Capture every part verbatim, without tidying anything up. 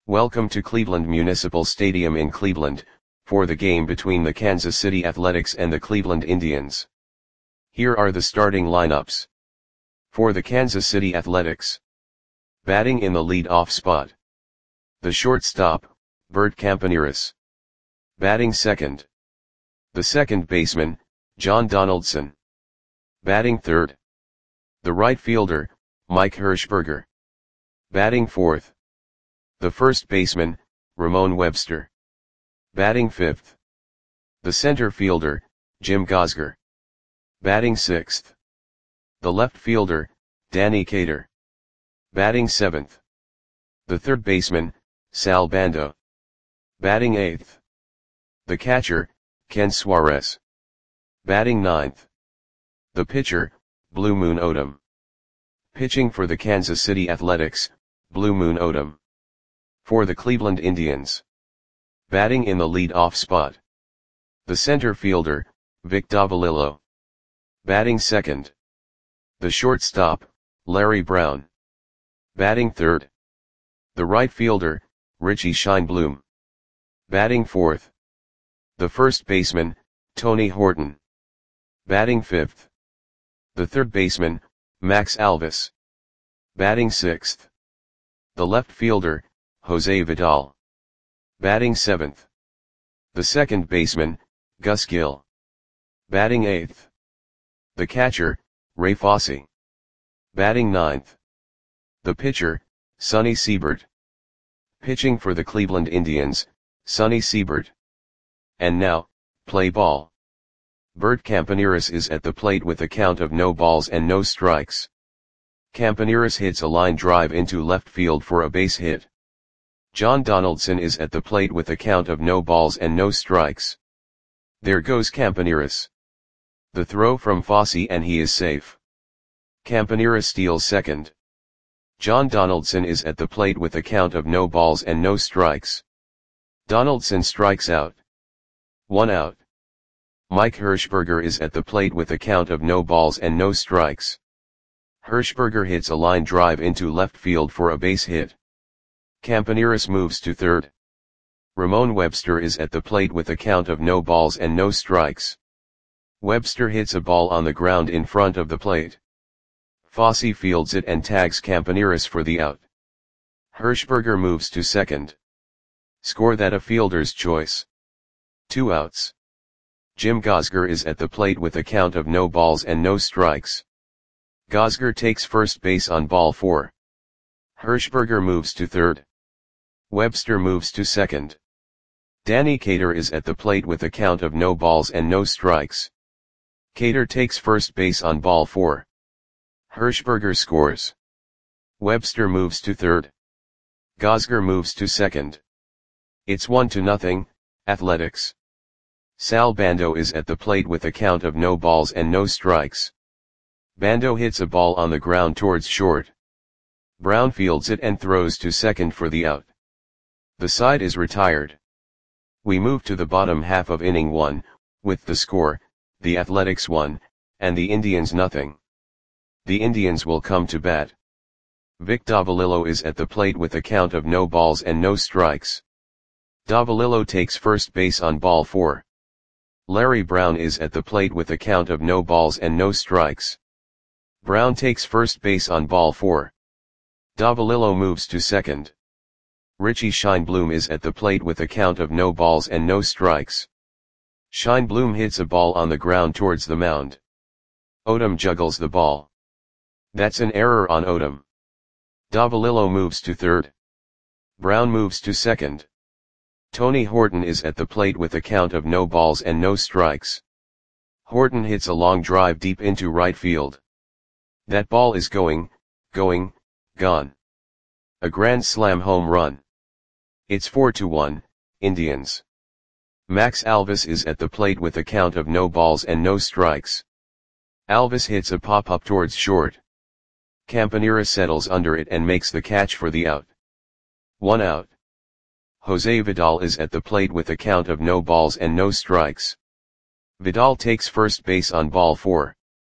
Welcome to Cleveland Municipal Stadium in Cleveland, for the game between the Kansas City Athletics and the Cleveland Indians. Here are the starting lineups. For the Kansas City Athletics. Batting in the lead-off spot. The shortstop, Bert Campaneris. Batting second. The second baseman, John Donaldson. Batting third. The right fielder, Mike Hirschberger. Batting fourth. The first baseman, Ramon Webster. Batting fifth. The center fielder, Jim Gosger. Batting sixth. The left fielder, Danny Cater. Batting seventh. The third baseman, Sal Bando. Batting eighth. The catcher, Ken Suarez. Batting ninth. The pitcher, Blue Moon Odom. Pitching for the Kansas City Athletics, Blue Moon Odom. For the Cleveland Indians. Batting in the lead-off spot. The center fielder, Vic Davalillo. Batting second. The shortstop, Larry Brown. Batting third. The right fielder, Richie Scheinblum. Batting fourth. The first baseman, Tony Horton. Batting fifth. The third baseman, Max Alvis. Batting sixth. The left fielder, Jose Vidal. Batting seventh. The second baseman, Gus Gill. Batting eighth. The catcher, Ray Fosse. Batting ninth. The pitcher, Sonny Siebert. Pitching for the Cleveland Indians, Sonny Siebert. And now, play ball. Bert Campaneris is at the plate with a count of no balls and no strikes. Campaneris hits a line drive into left field for a base hit. John Donaldson is at the plate with a count of no balls and no strikes. There goes Campaneris. The throw from Fosse and he is safe. Campaneris steals second. John Donaldson is at the plate with a count of no balls and no strikes. Donaldson strikes out. One out. Mike Hirschberger is at the plate with a count of no balls and no strikes. Hirschberger hits a line drive into left field for a base hit. Campaneris moves to third. Ramon Webster is at the plate with a count of no balls and no strikes. Webster hits a ball on the ground in front of the plate. Fosse fields it and tags Campaneris for the out. Hirschberger moves to second. Score that a fielder's choice. Two outs. Jim Gosger is at the plate with a count of no balls and no strikes. Gosger takes first base on ball four. Hirschberger moves to third. Webster moves to second. Danny Cater is at the plate with a count of no balls and no strikes. Cater takes first base on ball four. Hirschberger scores. Webster moves to third. Gosger moves to second. It's one to nothing, Athletics. Sal Bando is at the plate with a count of no balls and no strikes. Bando hits a ball on the ground towards short. Brown fields it and throws to second for the out. The side is retired. We move to the bottom half of inning one, with the score, the Athletics one, and the Indians nothing. The Indians will come to bat. Vic Davalillo is at the plate with a count of no balls and no strikes. Davalillo takes first base on ball four. Larry Brown is at the plate with a count of no balls and no strikes. Brown takes first base on ball four. Davalillo moves to second. Richie Scheinblum is at the plate with a count of no balls and no strikes. Scheinblum hits a ball on the ground towards the mound. Odom juggles the ball. That's an error on Odom. Davalillo moves to third. Brown moves to second. Tony Horton is at the plate with a count of no balls and no strikes. Horton hits a long drive deep into right field. That ball is going, going, gone. A grand slam home run. It's four to one, Indians. Max Alvis is at the plate with a count of no balls and no strikes. Alvis hits a pop-up towards short. Campaneris settles under it and makes the catch for the out. One out. Jose Vidal is at the plate with a count of no balls and no strikes. Vidal takes first base on ball four.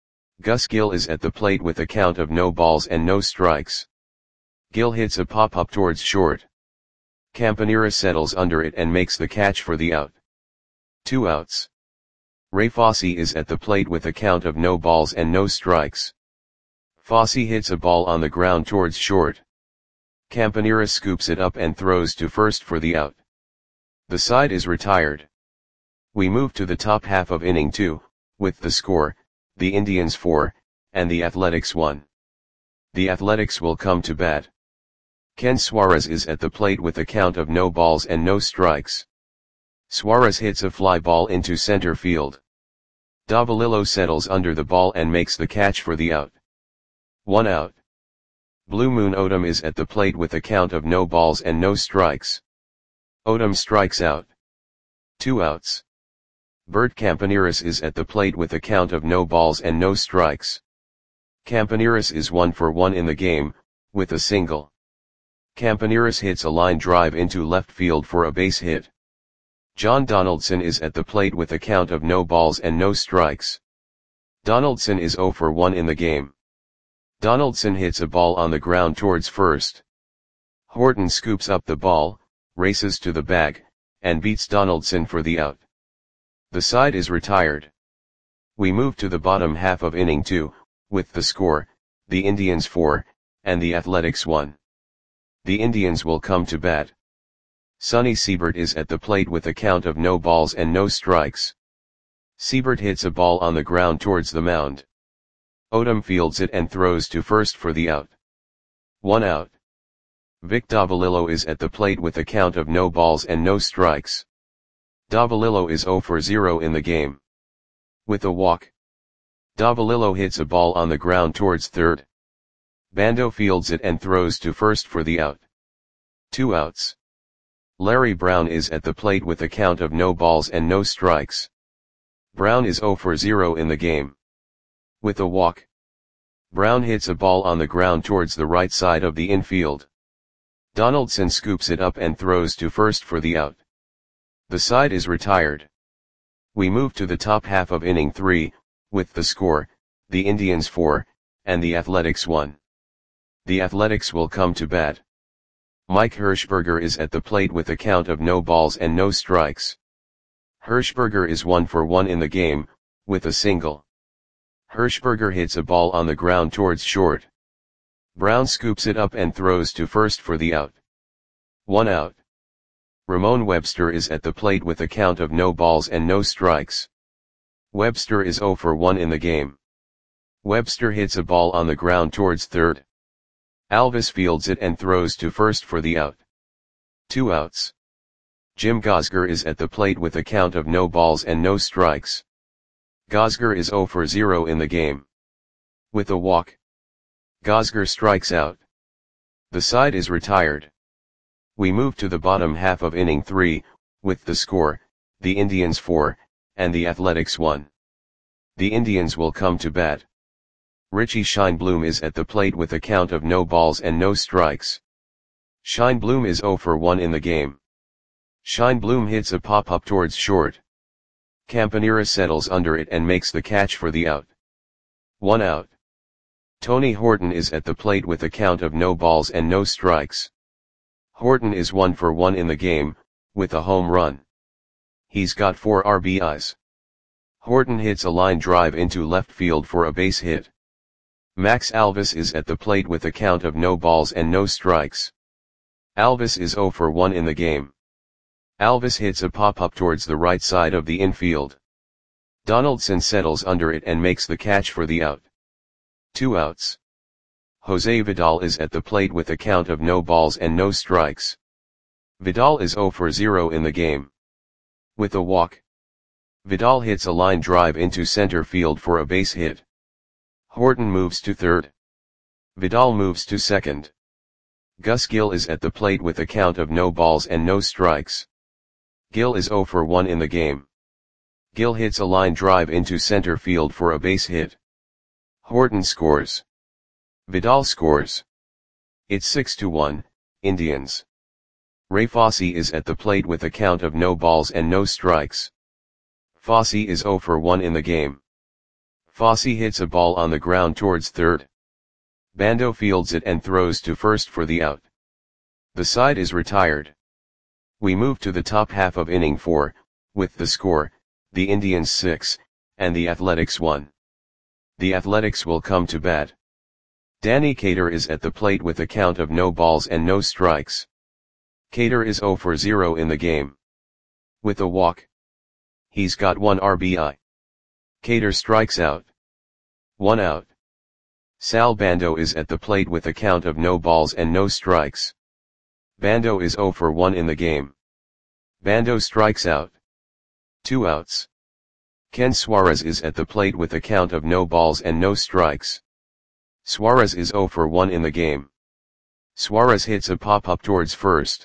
Gus Gill is at the plate with a count of no balls and no strikes. Gill hits a pop-up towards short. Campanera settles under it and makes the catch for the out. Two outs. Ray Fosse is at the plate with a count of no balls and no strikes. Fosse hits a ball on the ground towards short. Campanera scoops it up and throws to first for the out. The side is retired. We move to the top half of inning two, with the score, the Indians four, and the Athletics one. The Athletics will come to bat. Ken Suarez is at the plate with a count of no balls and no strikes. Suarez hits a fly ball into center field. Davalillo settles under the ball and makes the catch for the out. One out. Blue Moon Odom is at the plate with a count of no balls and no strikes. Odom strikes out. Two outs. Bert Campaneris is at the plate with a count of no balls and no strikes. Campaneris is one for one in the game, with a single. Campaneris hits a line drive into left field for a base hit. John Donaldson is at the plate with a count of no balls and no strikes. Donaldson is zero for one in the game. Donaldson hits a ball on the ground towards first. Horton scoops up the ball, races to the bag, and beats Donaldson for the out. The side is retired. We move to the bottom half of inning two, with the score, the Indians four, and the Athletics one. The Indians will come to bat. Sonny Siebert is at the plate with a count of no balls and no strikes. Siebert hits a ball on the ground towards the mound. Odom fields it and throws to first for the out. One out. Vic Davalillo is at the plate with a count of no balls and no strikes. Davalillo is zero for zero in the game. With a walk. Davalillo hits a ball on the ground towards third. Bando fields it and throws to first for the out. Two outs. Larry Brown is at the plate with a count of no balls and no strikes. Brown is zero for zero in the game. With a walk. Brown hits a ball on the ground towards the right side of the infield. Donaldson scoops it up and throws to first for the out. The side is retired. We move to the top half of inning three, with the score, the Indians four, and the Athletics one. The Athletics will come to bat. Mike Hirschberger is at the plate with a count of no balls and no strikes. Hirschberger is one for one in the game, with a single. Hirschberger hits a ball on the ground towards short. Brown scoops it up and throws to first for the out. One out. Ramon Webster is at the plate with a count of no balls and no strikes. Webster is zero for one in the game. Webster hits a ball on the ground towards third. Alvis fields it and throws to first for the out. Two outs. Jim Gosger is at the plate with a count of no balls and no strikes. Gosger is zero for zero in the game. With a walk. Gosger strikes out. The side is retired. We move to the bottom half of inning three, with the score, the Indians four, and the Athletics one. The Indians will come to bat. Richie Scheinblum is at the plate with a count of no balls and no strikes. Scheinblum is zero for one in the game. Scheinblum hits a pop-up towards short. Campanera settles under it and makes the catch for the out. One out. Tony Horton is at the plate with a count of no balls and no strikes. Horton is one for one in the game, with a home run. He's got four R B Is. Horton hits a line drive into left field for a base hit. Max Alvis is at the plate with a count of no balls and no strikes. Alvis is zero for one in the game. Alvis hits a pop-up towards the right side of the infield. Donaldson settles under it and makes the catch for the out. Two outs. Jose Vidal is at the plate with a count of no balls and no strikes. Vidal is zero for zero in the game. With a walk. Vidal hits a line drive into center field for a base hit. Horton moves to third. Vidal moves to second. Gus Gill is at the plate with a count of no balls and no strikes. Gill is zero for one in the game. Gill hits a line drive into center field for a base hit. Horton scores. Vidal scores. It's six to one, Indians. Ray Fosse is at the plate with a count of no balls and no strikes. Fosse is zero for one in the game. Fosse hits a ball on the ground towards third. Bando fields it and throws to first for the out. The side is retired. We move to the top half of inning four, with the score, the Indians six, and the Athletics one. The Athletics will come to bat. Danny Cater is at the plate with a count of no balls and no strikes. Cater is zero for zero in the game. With a walk. He's got one R B I. Cater strikes out. One out. Sal Bando is at the plate with a count of no balls and no strikes. Bando is zero for one in the game. Bando strikes out. Two outs. Ken Suarez is at the plate with a count of no balls and no strikes. Suarez is zero for one in the game. Suarez hits a pop-up towards first.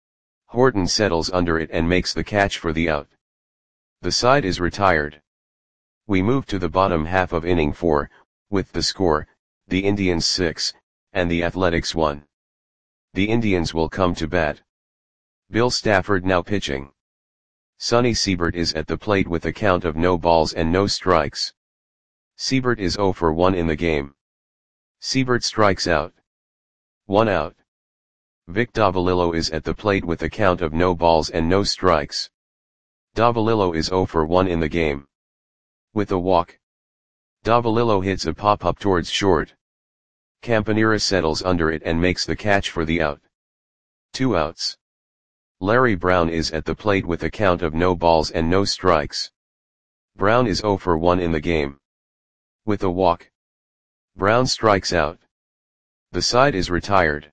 Horton settles under it and makes the catch for the out. The side is retired. We move to the bottom half of inning four, with the score, the Indians six, and the Athletics one. The Indians will come to bat. Bill Stafford now pitching. Sonny Siebert is at the plate with a count of no balls and no strikes. Siebert is zero for one in the game. Siebert strikes out. One out. Vic Davalillo is at the plate with a count of no balls and no strikes. Davalillo is zero for one in the game. With a walk. Davalillo hits a pop-up towards short. Campanera settles under it and makes the catch for the out. Two outs. Larry Brown is at the plate with a count of no balls and no strikes. Brown is zero for one in the game. With a walk. Brown strikes out. The side is retired.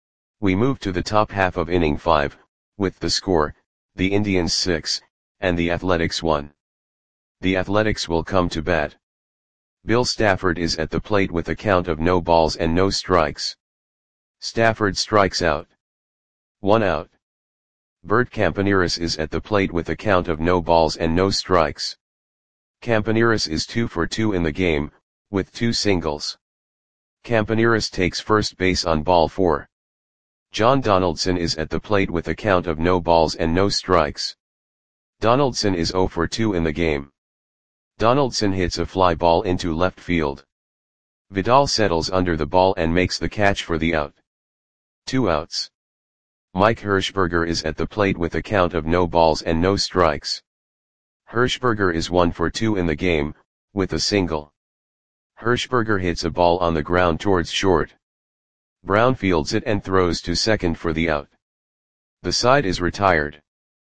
We move to the top half of inning five, with the score, the Indians six, and the Athletics one. The Athletics will come to bat. Bill Stafford is at the plate with a count of no balls and no strikes. Stafford strikes out. One out. Bert Campaneris is at the plate with a count of no balls and no strikes. Campaneris is two for two in the game, with two singles. Campaneris takes first base on ball four. John Donaldson is at the plate with a count of no balls and no strikes. Donaldson is zero for two in the game. Donaldson hits a fly ball into left field. Vidal settles under the ball and makes the catch for the out. Two outs. Mike Hirschberger is at the plate with a count of no balls and no strikes. Hirschberger is one for two in the game, with a single. Hirschberger hits a ball on the ground towards short. Brown fields it and throws to second for the out. The side is retired.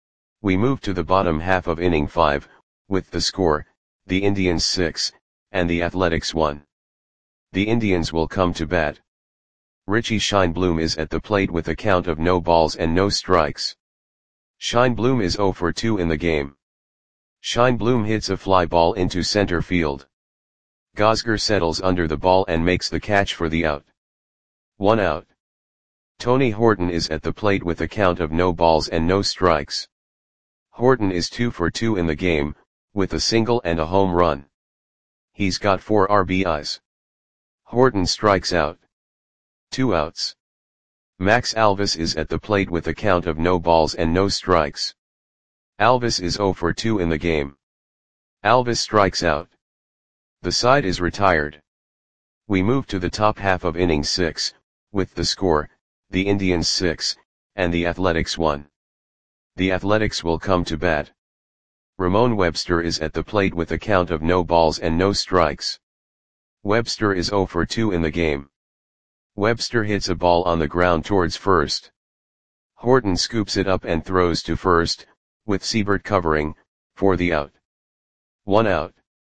We move to the bottom half of inning five, with the score, the Indians six, and the Athletics one. The Indians will come to bat. Richie Scheinblum is at the plate with a count of no balls and no strikes. Scheinblum is zero for two in the game. Scheinblum hits a fly ball into center field. Gosger settles under the ball and makes the catch for the out. One out. Tony Horton is at the plate with a count of no balls and no strikes. Horton is two for two in the game, with a single and a home run. He's got four R B Is. Horton strikes out. Two outs. Max Alvis is at the plate with a count of no balls and no strikes. Alvis is zero for two in the game. Alvis strikes out. The side is retired. We move to the top half of inning six, with the score, the Indians six, and the Athletics one. The Athletics will come to bat. Ramon Webster is at the plate with a count of no balls and no strikes. Webster is zero for two in the game. Webster hits a ball on the ground towards first. Horton scoops it up and throws to first, with Siebert covering, for the out. One out.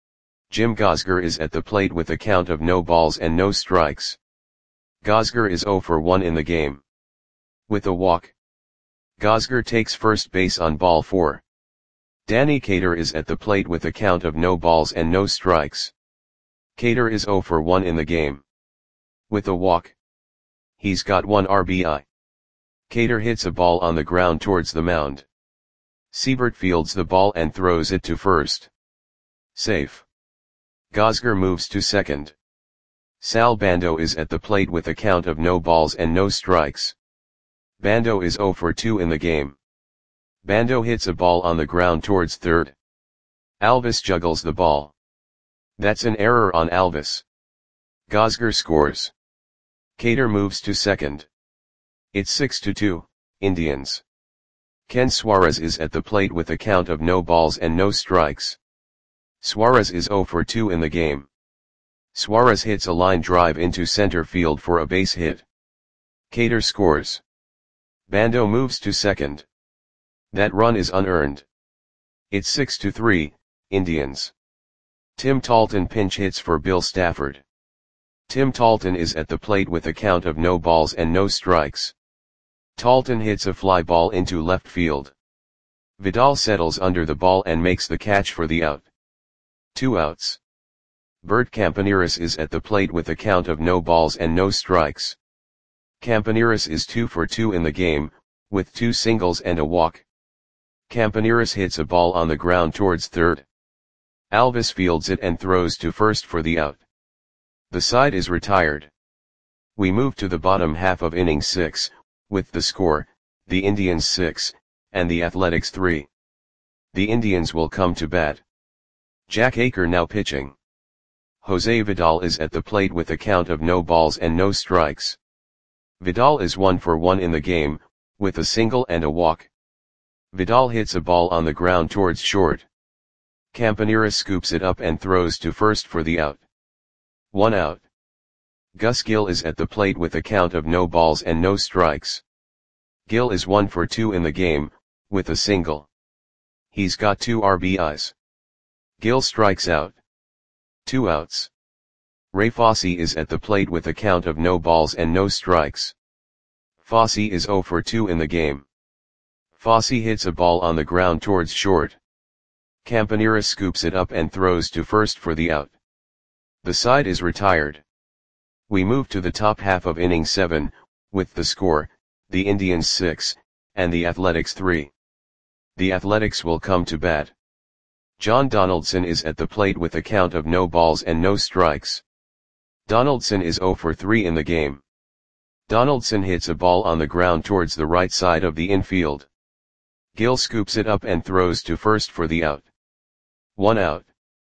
Jim Gosger is at the plate with a count of no balls and no strikes. Gosger is zero for one in the game. With a walk. Gosger takes first base on ball four. Danny Cater is at the plate with a count of no balls and no strikes. Cater is zero for one in the game. With a walk. He's got one R B I. Cater hits a ball on the ground towards the mound. Siebert fields the ball and throws it to first. Safe. Gosger moves to second. Sal Bando is at the plate with a count of no balls and no strikes. Bando is zero for two in the game. Bando hits a ball on the ground towards third. Alvis juggles the ball. That's an error on Alvis. Gosger scores. Cater moves to second. It's six to two, Indians. Ken Suarez is at the plate with a count of no balls and no strikes. Suarez is zero for two in the game. Suarez hits a line drive into center field for a base hit. Cater scores. Bando moves to second. That run is unearned. It's six to three, Indians. Tim Talton pinch hits for Bill Stafford. Tim Talton is at the plate with a count of no balls and no strikes. Talton hits a fly ball into left field. Vidal settles under the ball and makes the catch for the out. Two outs. Bert Campaneris is at the plate with a count of no balls and no strikes. Campaneris is two for two in the game, with two singles and a walk. Campaneris hits a ball on the ground towards third. Alvis fields it and throws to first for the out. The side is retired. We move to the bottom half of inning six, with the score, the Indians six, and the Athletics three. The Indians will come to bat. Jack Aker now pitching. Jose Vidal is at the plate with a count of no balls and no strikes. Vidal is one for one in the game, with a single and a walk. Vidal hits a ball on the ground towards short. Campaneris scoops it up and throws to first for the out. One out. Gus Gill is at the plate with a count of no balls and no strikes. Gill is one for two in the game, with a single. He's got two R B Is. Gill strikes out. Two outs. Ray Fosse is at the plate with a count of no balls and no strikes. Fosse is zero for two in the game. Fosse hits a ball on the ground towards short. Campaneris scoops it up and throws to first for the out. The side is retired. We move to the top half of inning seven, with the score, the Indians six, and the Athletics three. The Athletics will come to bat. John Donaldson is at the plate with a count of no balls and no strikes. Donaldson is zero for three in the game. Donaldson hits a ball on the ground towards the right side of the infield. Gill scoops it up and throws to first for the out. One out.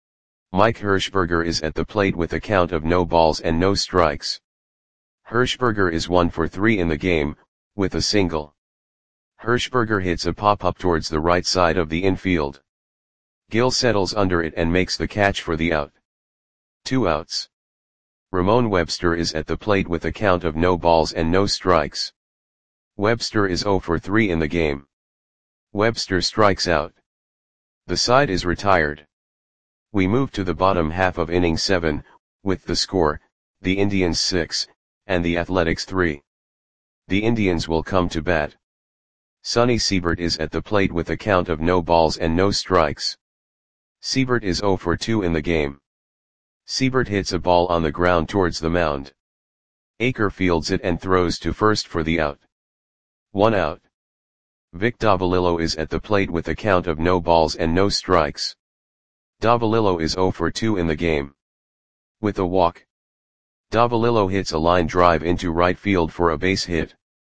Mike Hirschberger is at the plate with a count of no balls and no strikes. Hirschberger is one for three in the game, with a single. Hirschberger hits a pop-up towards the right side of the infield. Gill settles under it and makes the catch for the out. Two outs. Ramon Webster is at the plate with a count of no balls and no strikes. Webster is zero for three in the game. Webster strikes out. The side is retired. We move to the bottom half of inning seven, with the score, the Indians six, and the Athletics three. The Indians will come to bat. Sonny Siebert is at the plate with a count of no balls and no strikes. Siebert is zero for two in the game. Siebert hits a ball on the ground towards the mound. Aker fields it and throws to first for the out. One out. Vic Davalillo is at the plate with a count of no balls and no strikes. Davalillo is zero for two in the game. With a walk. Davalillo hits a line drive into right field for a base hit.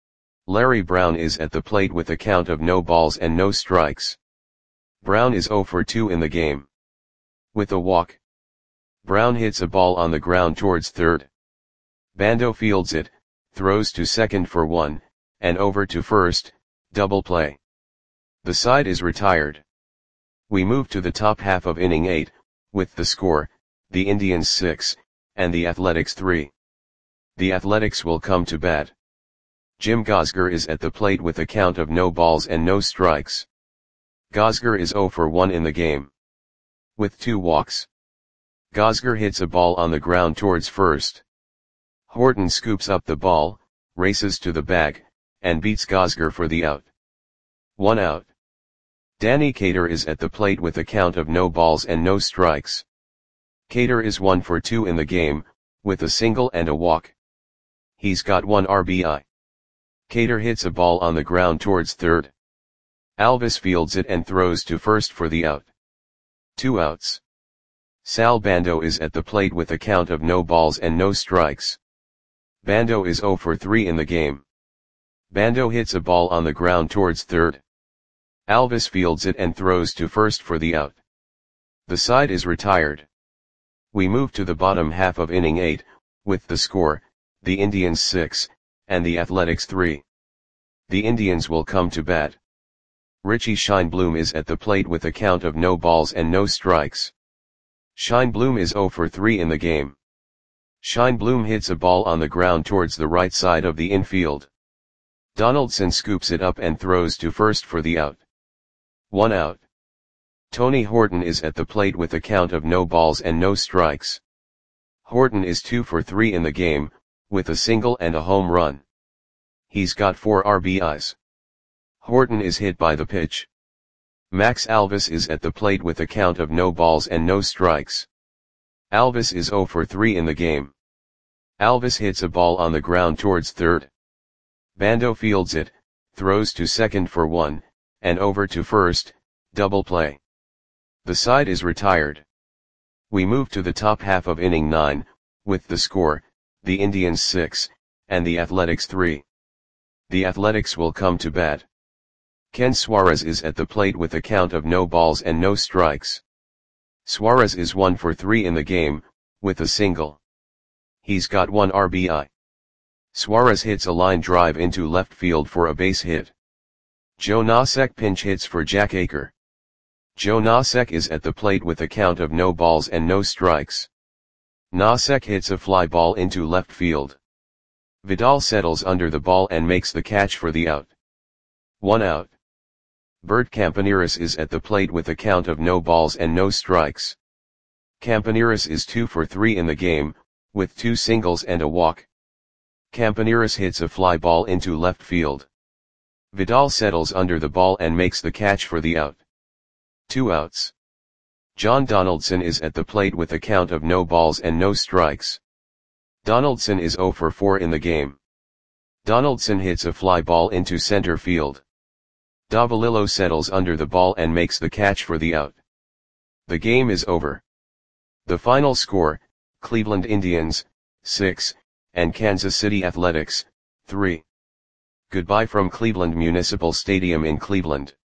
Larry Brown is at the plate with a count of no balls and no strikes. Brown is zero for two in the game. With a walk. Brown hits a ball on the ground towards third. Bando fields it, throws to second for one, and over to first, double play. The side is retired. We move to the top half of inning eight, with the score, the Indians six, and the Athletics three. The Athletics will come to bat. Jim Gosger is at the plate with a count of no balls and no strikes. Gosger is zero for one in the game. With two walks. Gosger hits a ball on the ground towards first. Horton scoops up the ball, races to the bag, and beats Gosger for the out. One out. Danny Cater is at the plate with a count of no balls and no strikes. Cater is one for two in the game, with a single and a walk. He's got one R B I. Cater hits a ball on the ground towards third. Alvis fields it and throws to first for the out. Two outs. Sal Bando is at the plate with a count of no balls and no strikes. Bando is zero for three in the game. Bando hits a ball on the ground towards third. Alvis fields it and throws to first for the out. The side is retired. We move to the bottom half of inning eight, with the score, the Indians six, and the Athletics three. The Indians will come to bat. Richie Scheinblum is at the plate with a count of no balls and no strikes. Scheinblum is zero for three in the game. Scheinblum hits a ball on the ground towards the right side of the infield. Donaldson scoops it up and throws to first for the out. One out. Tony Horton is at the plate with a count of no balls and no strikes. Horton is two for three in the game, with a single and a home run. He's got four R B Is. Horton is hit by the pitch. Max Alvis is at the plate with a count of no balls and no strikes. Alvis is zero for three in the game. Alvis hits a ball on the ground towards third. Bando fields it, throws to second for one, and over to first, double play. The side is retired. We move to the top half of inning nine, with the score, the Indians six, and the Athletics three. The Athletics will come to bat. Ken Suarez is at the plate with a count of no balls and no strikes. Suarez is one for three in the game, with a single. He's got one R B I. Suarez hits a line drive into left field for a base hit. Joe Nosek pinch hits for Jack Aker. Joe Nosek is at the plate with a count of no balls and no strikes. Nosek hits a fly ball into left field. Vidal settles under the ball and makes the catch for the out. One out. Bert Campaneris is at the plate with a count of no balls and no strikes. Campaneris is two for three in the game, with two singles and a walk. Campaneris hits a fly ball into left field. Vidal settles under the ball and makes the catch for the out. Two outs. John Donaldson is at the plate with a count of no balls and no strikes. Donaldson is zero for four in the game. Donaldson hits a fly ball into center field. Davalillo settles under the ball and makes the catch for the out. The game is over. The final score, Cleveland Indians, six, and Kansas City Athletics, three. Goodbye from Cleveland Municipal Stadium in Cleveland.